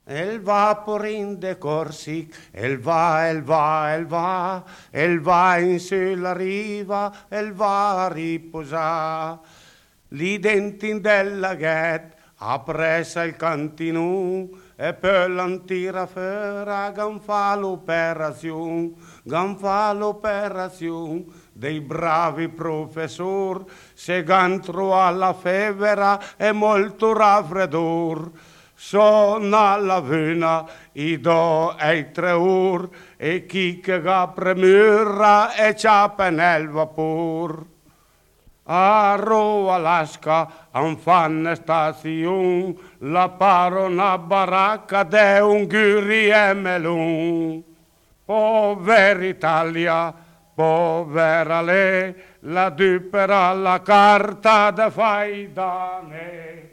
El va porin de Corsic, el va, el va, el va, el va in sulla riva, el va a riposare. Lì dentro della ghet, appressa il cantinù, e per l'antira fera ganfa l'operazione dei bravi professor, se gantro alla febera e molto raffreddor. Sona la vena, i do e i 3 ore, e chi che ga premurra e ciapa nel vapor. A Ro Alaska, an fanno stazione, la paro una baracca de un guri e melon. Povera Italia, povera lei, la dupera la carta de fai da ne.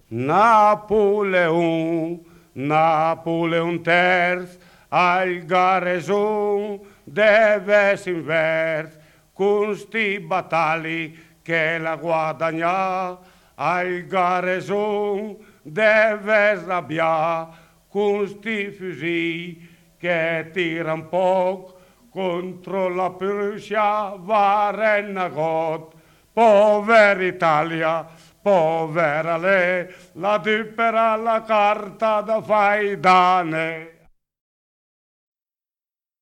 Napoleon terz, al gareson deve s'invers, con sti battagli che la guadagna, al gareson deve srabbia, con sti fusi che tiran poco contro la Prussia va renagot. Povera Italia, povera lei, la dupera la carta da fai da ne.